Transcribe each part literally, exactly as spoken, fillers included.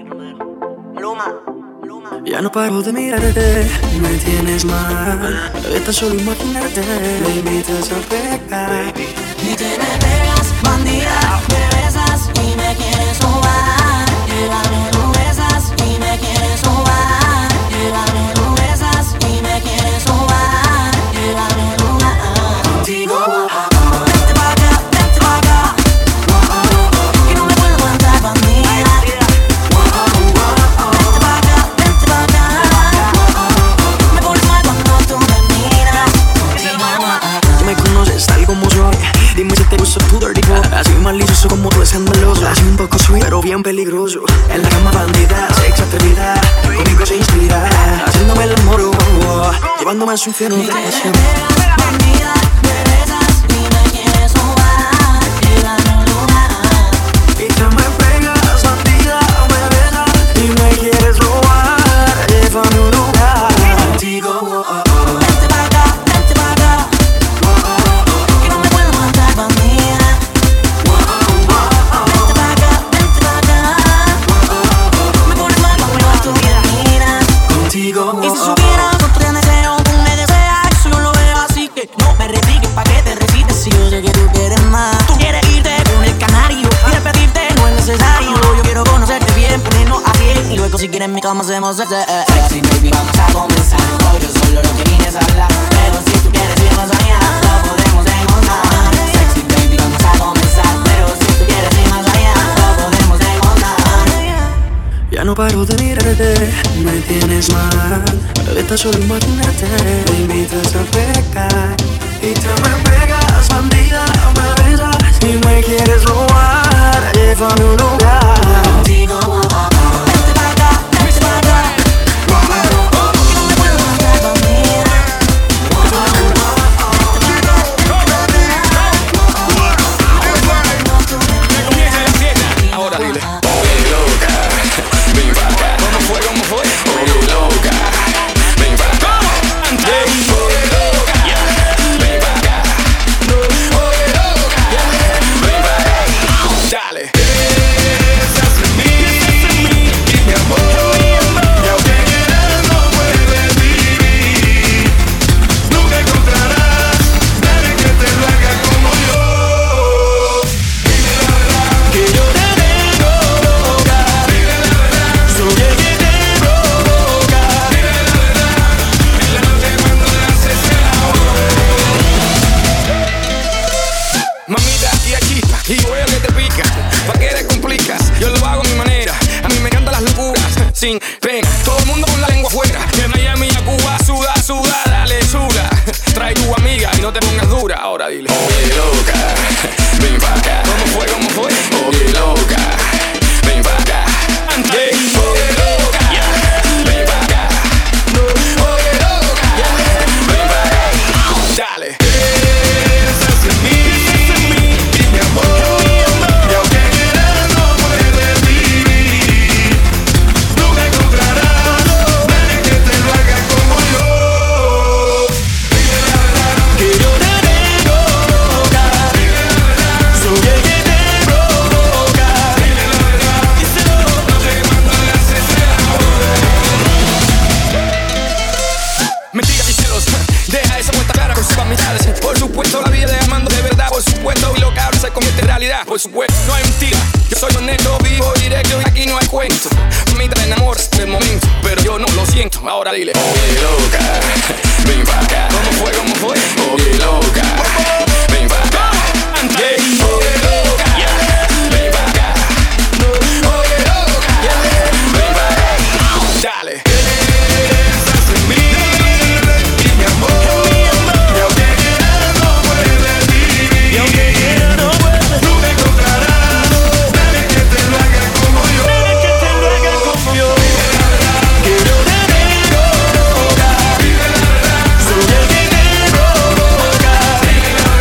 Ya no paro de mirarte, me tienes mal. De tan solo imaginarte, me invitas a pecar. Y te me pegas, bandida, me besas y me quieres robar. Llévame, tú besas y me quieres robar. Llévame, tú besas y me quieres robar. Llévame, tú besas contigo. Vente pa' acá, vente pa' acá. Que no me puedo aguantar, bandida. Vente pa' acá, vente pa' acá. Me pones mal cuando tú me miras. Tú me conoces tal como soy. Dime si te gusta tu dirty boy. Así malicioso como tú, escandaloso. Así un poco sweet, pero bien peligroso. En la cama bandida, sex atrevida. Conmigo se inspira, haciéndome el amor, oh, oh, llevándome a su infierno de pasión. Bandida, me besas y me quieres robar. Llévame un lugar. Y tú me pegas, bandida, me besas y me quieres robar. Llévame un lugar Contigo, oh, oh, oh. Vente pa' acá, vente pa' acá. Que no me puedo aguantar, bandida. Vente pa' acá, vente pa' acá. Me pones mal cuando tú me miras. contigo. Y si supiera cuánto te deseo, tú me deseas. Eso yo lo veo, así que no me repiques pa' que te repites. Si yo sé que tú quieres más. Tú quieres irte con el canario y repetirte no es necesario. Yo quiero conocerte bien, ponernos a pie y luego si quieres en mi cama hacemos sexo. Sexy baby, vamos a comenzar. Hoy yo solo lo que vine es hablar. Pero si tú quieres ir más allá, lo podemos encontrar. Sexy baby, vamos a comenzar. Pero si tú quieres ir más allá, lo podemos encontrar. Ya no paro de mirarte, me tienes mal. De tan solo imaginarte, me invitas a pecar. Y tú me pegas, bandida, me besas y me quieres robar. Llévame un lugar Contigo, oh, oh, oh. Vente pa' acá, vente pa' acá. Que no me puedo aguantar, bandida. Ahora dile. Oye loca, ven pa' acá. ¿Cómo fue? ¿Cómo fue? Oye loca, ven pa' acá. Oye loca, ven pa' acá. Oye loca, ven pa' acá. Dale. Piensas en mí y mi amor. Y aunque quieras no puedes vivir. Nunca encontrarás nadie que te lo haga como yo. Dime la verdad que yo te tengo loca. Dime la verdad, soy el que te provoca. Dime la verdad, en la noche cuando le haces el amor. Mamita, y aquí, y veo que te pica. ¿Pa' qué te complicas? Yo lo hago a mi manera. A mí me encantan las locuras, sin pena. Todo el mundo con la lengua afuera. De Miami a Cuba, suda, suda, dale chula. Trae tu amiga y no te pongas dura. Ahora dile. Oye loca, ven pa' acá. ¿Cómo fue? ¿Cómo fue? Oye loca, ven pa' acá. Hey, oye loca, ven pa' acá. Oye loca, ven pa' acá. Dale. Piensas en mí y mi amor. Y aunque quieras no puedes vivir. Nunca encontrarás nadie que te lo haga como yo. Dime la verdad que yo te tengo loca. Dime la verdad, soy el que te provoca. Dime la verdad, díselo, no te mando a hacer el amor. Mentiras y celos, deja esa vuelta clara con sus amistades. Por supuesto la vida de amando de verdad. Por supuesto y lo que hablo se convierte en realidad. Por supuesto no hay mentira, yo soy honesto, vivo directo y aquí no hay cuento. Mamita te enamoras del momento, pero yo no lo siento. Ahora dile. Oye loca, ven pa' acá. ¿Cómo fue? ¿Cómo fue? Oye loca, ven pa' acá. Hey, oye loca, ven pa' acá. Oye loca, ven pa' acá. Dale. Piensas en mí y mi amor. Y aunque quieras no puedes vivir. Y aunque quieras no puedes. Nunca encontrarás nadie que te lo haga como yo. Nadie que te lo haga como yo. Dime la verdad que yo te tengo loca. Dime la verdad, soy el que te provoca. Dime la verdad.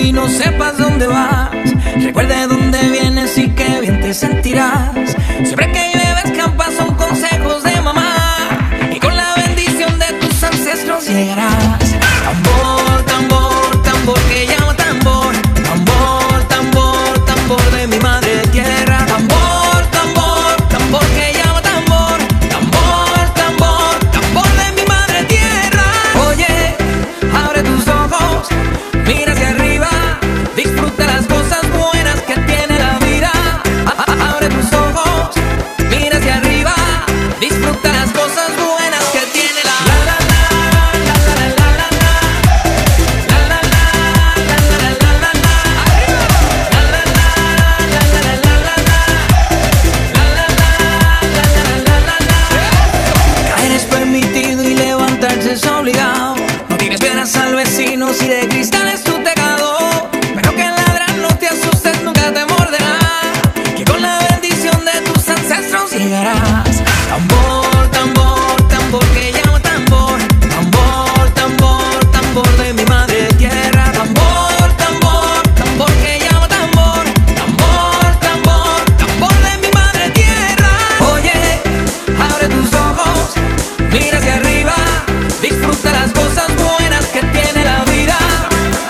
y no sepas dónde vas, recuerda de dónde vienes y qué bien te sentirás. Siempre que llueve escampa son consejos de mamá, y con la bendición de tus ancestros llegarás. Tambor, tambor, tambor que llama tambor. Tambor, tambor, tambor de mi madre tierra. Tambor, tambor, tambor que llama tambor. Tambor, tambor, tambor de mi madre tierra. Oye, abre tus ojos, mira hacia arriba, disfruta las cosas buenas que tiene la vida. Abre tus ojos, mira hacia arriba, disfruta las cosas buenas que tiene la vida. Caer es permitido y levantarse es obligado. No tienes piedras al vecino si de cristal es tu tejado. Pero que ladran no te asustes, nunca te morderá, que con la bendición de tus ancestros llegarás. Tambor, tambor, tambor que llama tambor. Tambor, tambor, tambor de mi madre tierra. Tambor, tambor, tambor que llama tambor. Tambor, tambor, tambor de mi madre tierra. Oye, abre tus ojos, mira hacia arriba, disfruta las cosas buenas que tiene la vida.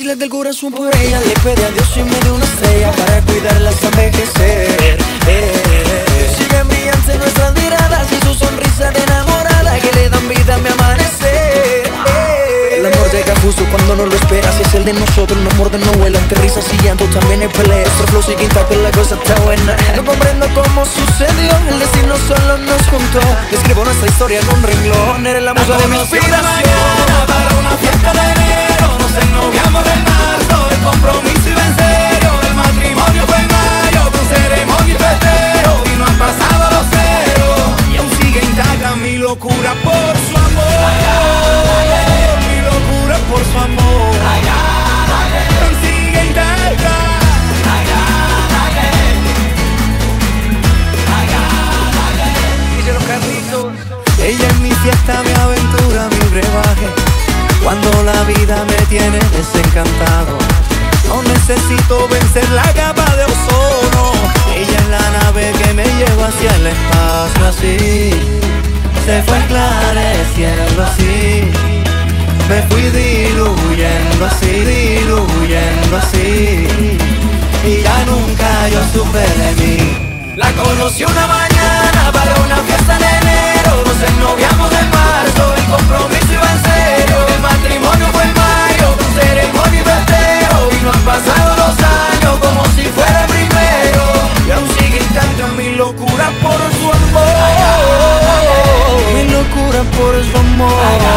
fáciles del corazón por ella. Le pedí a Dios y me dio una estrella para cuidarla hasta envejecer. eh, eh. Siguen brillantes nuestras miradas y su sonrisa de enamorada que le dan vida a mi amanecer. eh. El amor llega justo cuando no lo esperas. Es el de nosotros, no muerde, no vuela. Entre risas y llanto también hay peleas. Nuestro flow sigue intacto, la cosa está buena. No comprendo cómo sucedió, el destino solo nos juntó. Escribo nuestra historia en un renglón. Eres la musa de mi inspiración. Para una fiesta de enero, nos ennoviamos en marzo. El compromiso iba en serio, el matrimonio fue en mayo. Con ceremonia y festero, y no han pasado los ceros. Y aún sigue intacta mi locura por su amor. Mi locura por su amor. Aún sigue intacta. Ella es mi fiesta, mi aventura, mi brebaje. Cuando la vida me tiene desencantado, no necesito vencer la capa de ozono. Ella es la nave que me lleva hacia el espacio, así se fue esclareciendo, así me fui diluyendo, así, diluyendo, así, y ya nunca yo supe de mí. La conocí una mañana para una fiesta en enero. Nos ennoviamos en marzo, el compromiso iba en serio. El matrimonio fue en mayo, con ceremonia y festero. Y no han pasado los años como si fuera el primero. Y aún sigue intacta mi locura por su amor. Mi locura por su amor.